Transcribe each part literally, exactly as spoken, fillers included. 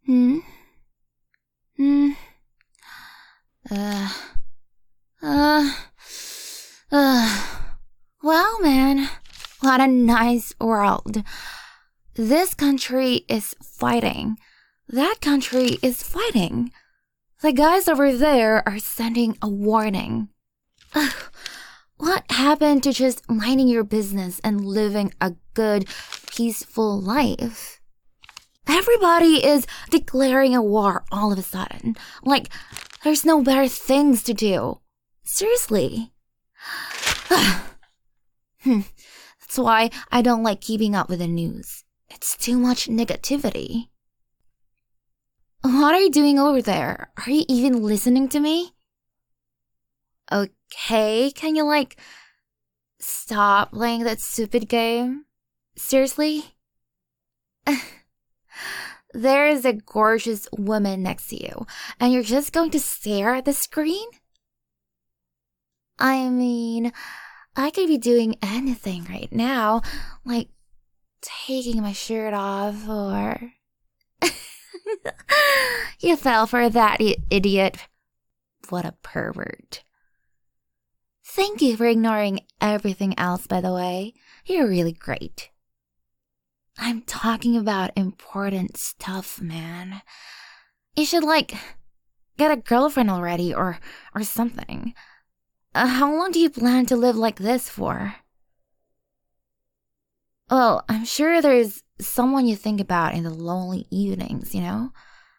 Hmm? Hmm? Uh... Uh... Uh... Well, man, what a nice world. This country is fighting. That country is fighting. The guys over there are sending a warning. Ugh. What happened to just minding your business and living a good, peaceful life? Everybody is declaring a war all of a sudden. Like, there's no better things to do. Seriously. hmm. That's why I don't like keeping up with the news. It's too much negativity. What are you doing over there? Are you even listening to me? Okay, can you, like, stop playing that stupid game? Seriously? There is a gorgeous woman next to you, and you're just going to stare at the screen? I mean, I could be doing anything right now, like taking my shirt off, or... You fell for that, you idiot. What a pervert. Thank you for ignoring everything else, by the way. You're really great. I'm talking about important stuff, man. You should, like, get a girlfriend already, or, or something. Uh, how long do you plan to live like this for? Well, I'm sure there's someone you think about in the lonely evenings, you know?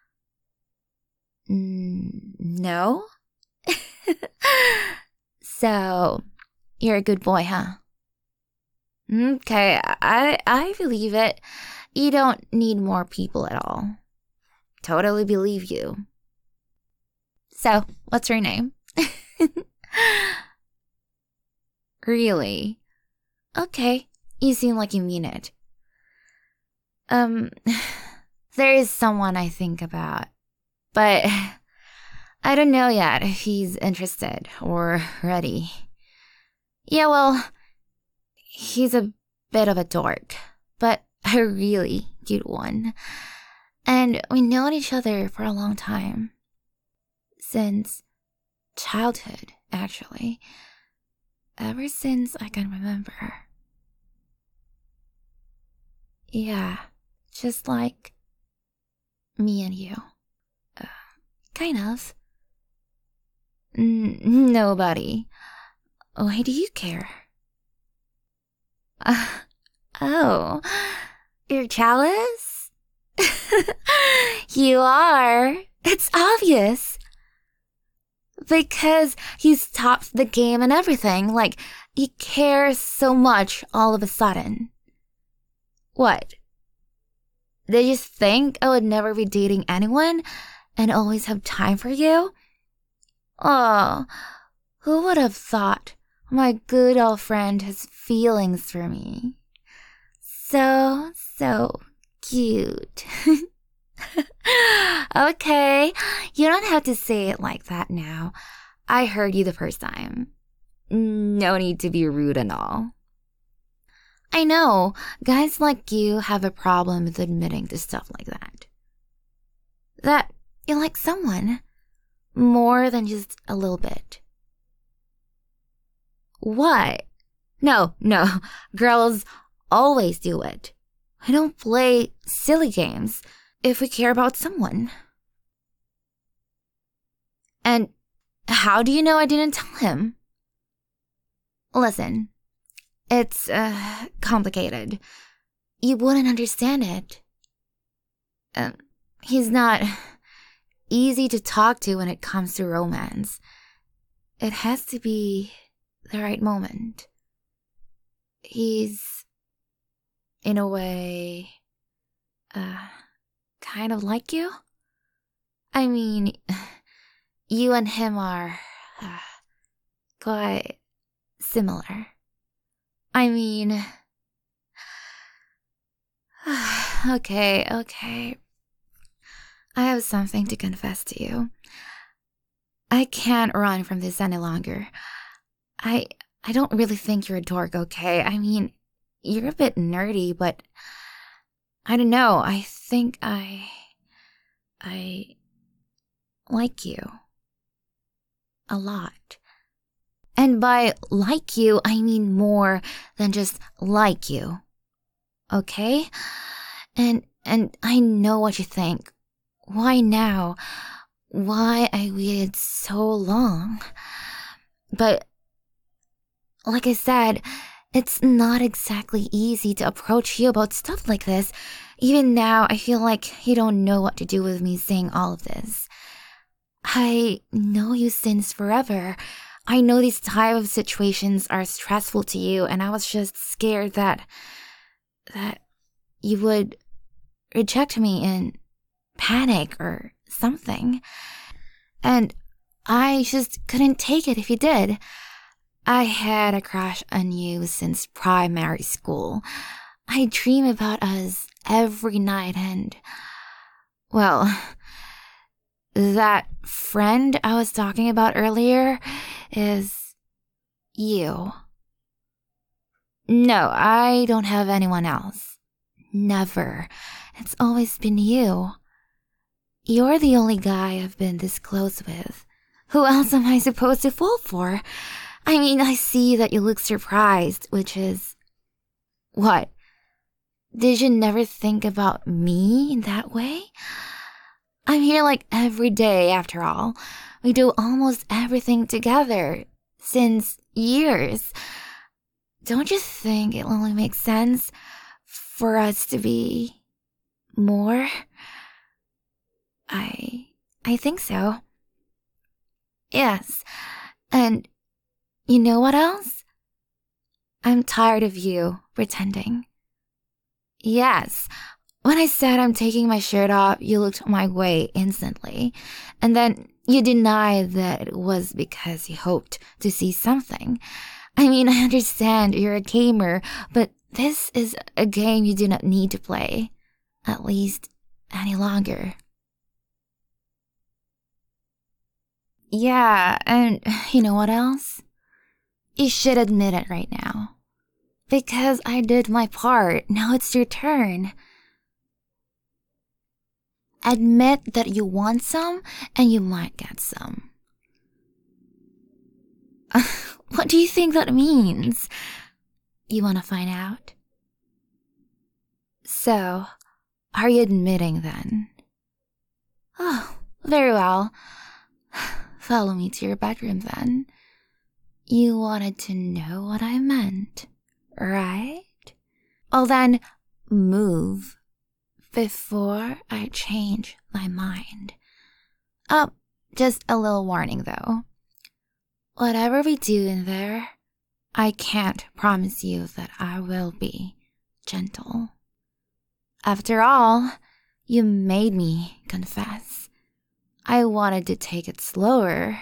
Mm, no? So, you're a good boy, huh? Okay, I, I believe it. You don't need more people at all. Totally believe you. So, what's your name? Really? Okay, you seem like you mean it. Um, there is someone I think about, but I don't know yet if he's interested or ready. Yeah, well, he's a bit of a dork, but a really cute one. And we known each other for a long time. Since childhood, actually. Ever since I can remember. Yeah, just like me and you. Uh, kind of. N- nobody. Why do you care? Uh, oh, you're jealous? You are. It's obvious. Because he stopped the game and everything. Like, he cares so much all of a sudden. What? Did you think I would never be dating anyone and always have time for you? Oh, who would have thought my good old friend has feelings for me? So, so cute. Okay, you don't have to say it like that now. I heard you the first time. No need to be rude and all. I know, guys like you have a problem with admitting to stuff like that. That you like someone more than just a little bit. What? No, no, girls always do it. We don't play silly games if we care about someone. And how do you know I didn't tell him? Listen, it's, uh, complicated. You wouldn't understand it. Uh, he's not easy to talk to when it comes to romance. It has to be the right moment. He's, in a way, uh, kind of like you? I mean, you and him are, uh, quite similar. I mean... Okay, okay. I have something to confess to you. I can't run from this any longer. I I don't really think you're a dork, okay? I mean, you're a bit nerdy, but I don't know. I think I I like you. A lot. And by like you, I mean more than just like you. Okay? And and I know what you think. Why now? Why I waited so long? But like I said, it's not exactly easy to approach you about stuff like this. Even now, I feel like you don't know what to do with me saying all of this. I know you since forever. I know these type of situations are stressful to you, and I was just scared that that you would reject me in panic or something. And I just couldn't take it if you did. I had a crush on you since primary school. I dream about us every night, and, well, that friend I was talking about earlier is you. No, I don't have anyone else. Never. It's always been you. You're the only guy I've been this close with. Who else am I supposed to fall for? I mean, I see that you look surprised, which is... What? Did you never think about me in that way? I'm here like every day, after all. We do almost everything together. Since years. Don't you think it only makes sense for us to be more? I... I think so. Yes. And you know what else? I'm tired of you pretending. Yes. When I said I'm taking my shirt off, you looked my way instantly. And then you denied that it was because you hoped to see something. I mean, I understand you're a gamer, but this is a game you do not need to play. At least, any longer. Yeah, and you know what else? You should admit it right now. Because I did my part, now it's your turn. Admit that you want some, and you might get some. What do you think that means? You want to find out? So, are you admitting then? Oh, very well. Follow me to your bedroom then. You wanted to know what I meant, right? Well then, move before I change my mind. Oh, just a little warning though. Whatever we do in there, I can't promise you that I will be gentle. After all, you made me confess. I wanted to take it slower.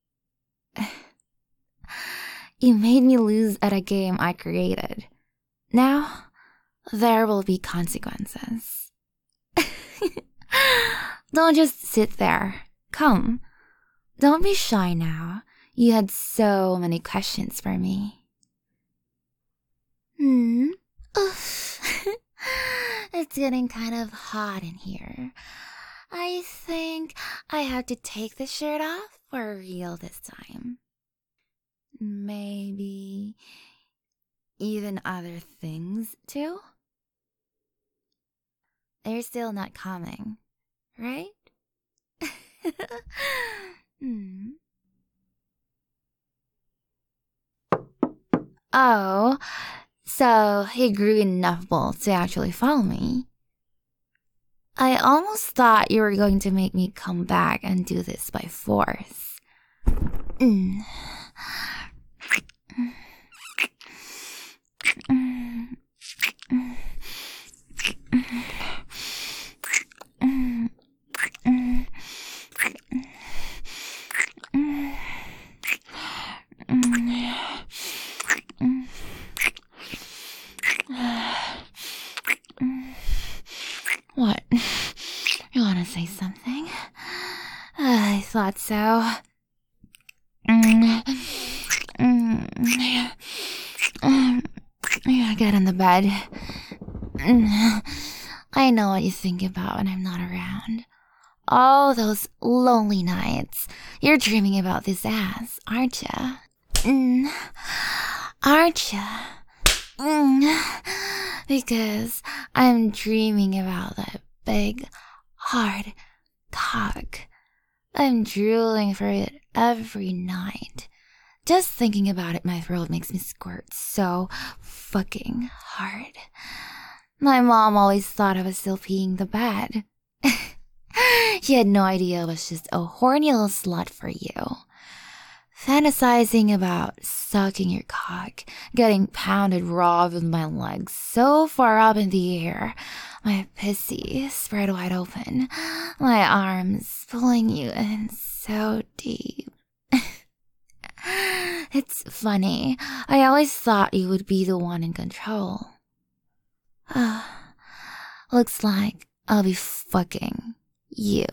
You made me lose at a game I created. Now, there will be consequences. Don't just sit there. Come. Don't be shy now. You had so many questions for me. Hmm? Oof. It's getting kind of hot in here. I think I have to take the shirt off for real this time. Maybe even other things too? They're still not coming, right? hmm. Oh, so he grew enough balls to actually follow me. I almost thought you were going to make me come back and do this by force. Mm. What? You want to say something? Uh, I thought so. Mm. Mm. Um, yeah, get in the bed. Mm. I know what you think about when I'm not around. all those lonely nights, you're dreaming about this ass, aren't ya? Mm. Aren't ya? Mm. Because I'm dreaming about that big, hard cock. I'm drooling for it every night. Just thinking about it, my throat makes me squirt so fucking hard. My mom always thought I was still peeing the bed. She had no idea I was just a horny little slut for you. Fantasizing about sucking your cock, getting pounded raw with my legs so far up in the air, my pussy spread wide open, my arms pulling you in so deep. It's funny, I always thought you would be the one in control. Looks like I'll be fucking you.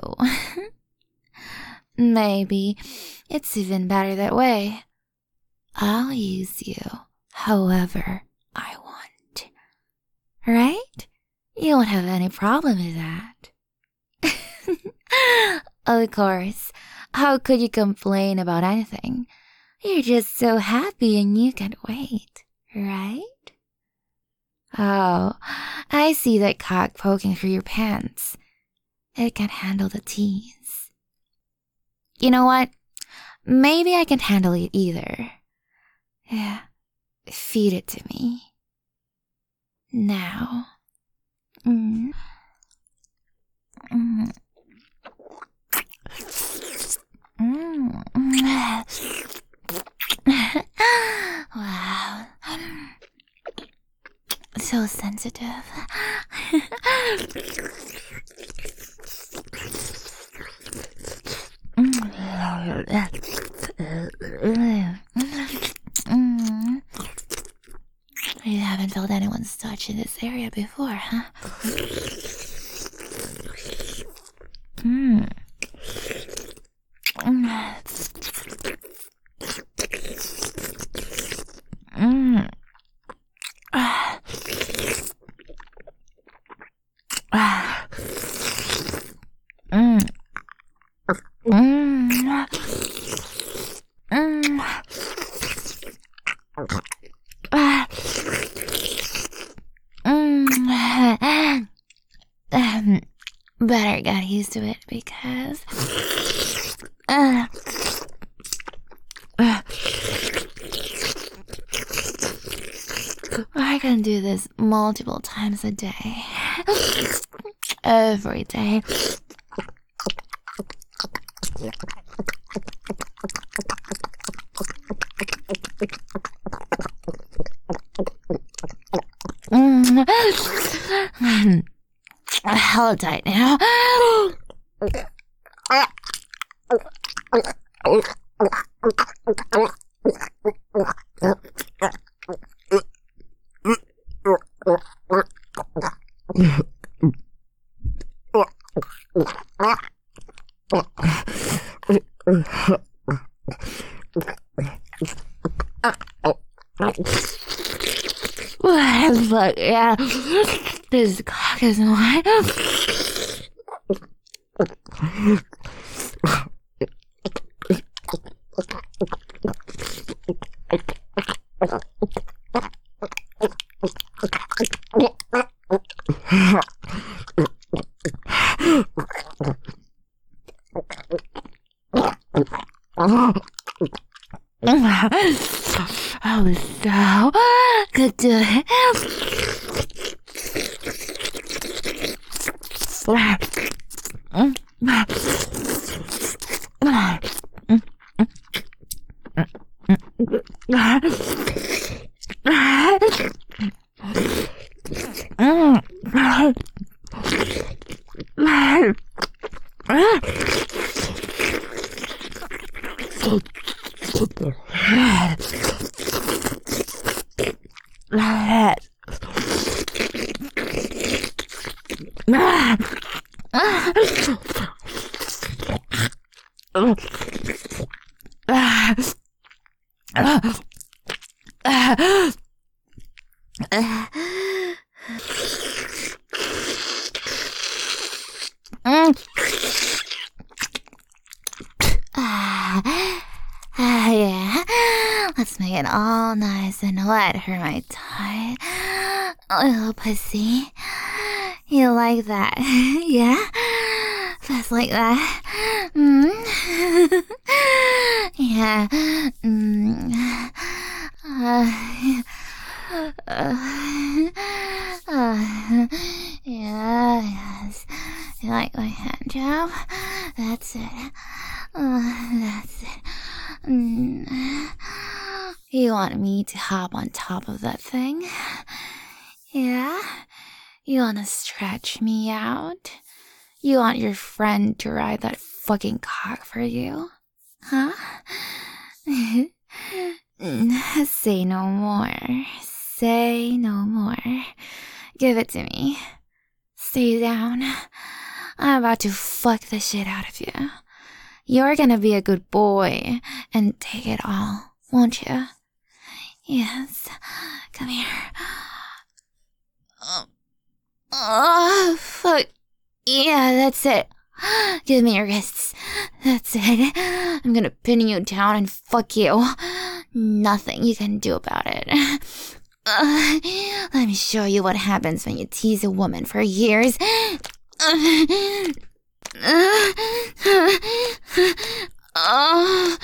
Maybe it's even better that way. I'll use you however I want. Right? You won't have any problem with that. Of course, how could you complain about anything? You're just so happy and you can't wait, right? Oh, I see that cock poking through your pants. It can't handle the tease. You know what? Maybe I can't handle it either. Yeah, feed it to me. Now. Mm. Mm. Mm. Wow. So sensitive. You haven't felt anyone's touch in this area before, huh? Mm. Mm. Mm. Ah. Ah. Mm. Mm. Mm. Ah. Mm. Um, better get used to it because uh, uh, I can do this multiple times a day. Every day. Mm. Hold tight now. But yeah, this cock is mine. I was so good to it. Just make it all nice and wet for my tight little pussy. You like that? Yeah? Just like that? Mm? Yeah. Mm. Uh, uh, uh, yeah, yes. You like my hand job? That's it. Uh, that's it. Mm. You want me to hop on top of that thing? Yeah? You want to stretch me out? You want your friend to ride that fucking cock for you? Huh? Say no more. Say no more. Give it to me. Stay down. I'm about to fuck the shit out of you. You're gonna be a good boy and take it all, won't you? Yes. Come here. Oh, oh fuck. Yeah, that's it. Give me your wrists. That's it. I'm gonna pin you down and fuck you. Nothing you can do about it. Uh, let me show you what happens when you tease a woman for years. Uh, uh, uh,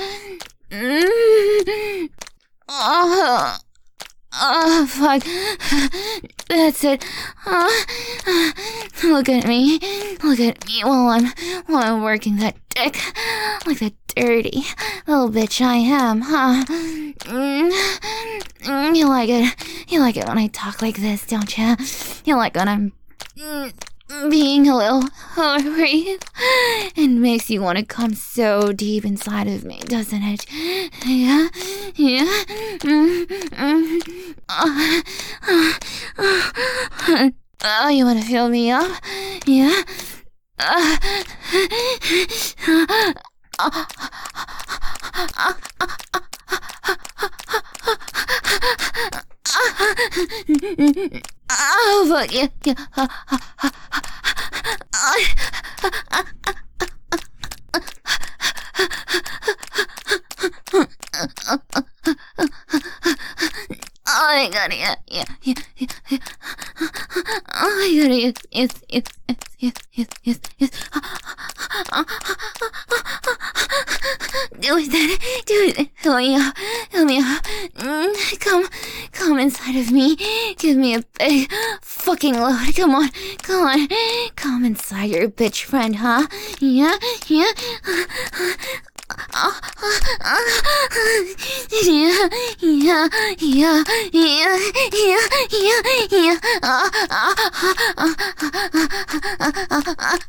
mm, uh, oh, fuck. That's it. Uh, uh, look at me. Look at me while I'm, while I'm working that dick. Like the dirty little bitch I am, huh? Mm, mm, you like it. You like it when I talk like this, don't you? You like when I'm mm, being a little hungry. It makes you want to come so deep inside of me, doesn't it? Yeah? Yeah? Mm, mm, uh, uh, uh, oh, you want to fill me up? Yeah? Uh, uh, oh, fuck yeah, yeah. Oh my god, yeah, yeah, yeah, yeah, yeah. Oh my god, yes, yes, yes, yes, yes, yes, yes. Do it, Daddy, do it. Fill me up, fill me up. Mm, come, come inside of me. Give me a big fucking load. Come on, come on. Come inside your bitch friend, huh? Yeah, yeah. Uh, uh, uh, yeah, yeah, yeah, yeah, yeah, yeah, yeah. Uh, uh, uh, uh,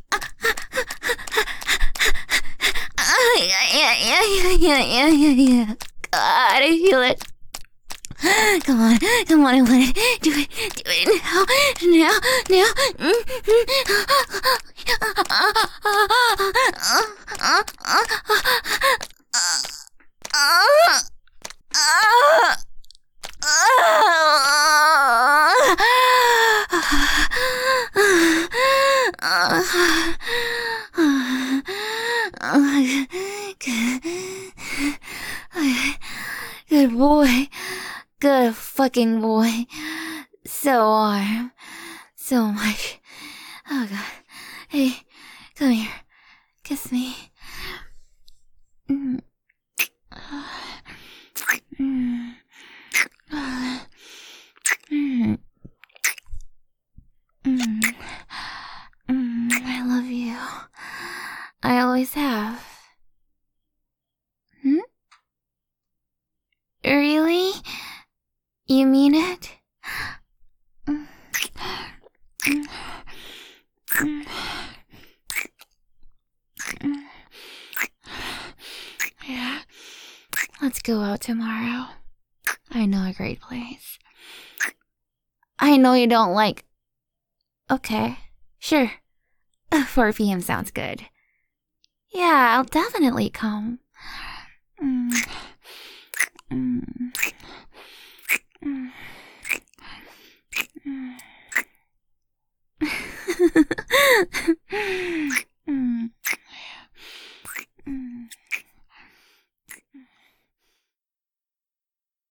yeah, yeah, yeah, yeah, yeah, yeah, yeah. God, I feel it. Come on, come on, I want it. Do it, do it now, now, now. Good boy. Good fucking boy. So warm. So much. Oh god. Hey, come here. Kiss me. Mm. Mm. Mm. Mm. Mm. I love you. I always have. Hmm? Really? You mean it? Mm. Mm. Mm. Mm. Yeah. Let's go out tomorrow. I know a great place. I know you don't like... Okay, sure. four p m sounds good. Yeah, I'll definitely come. Mm. Mm. Mm. Mm.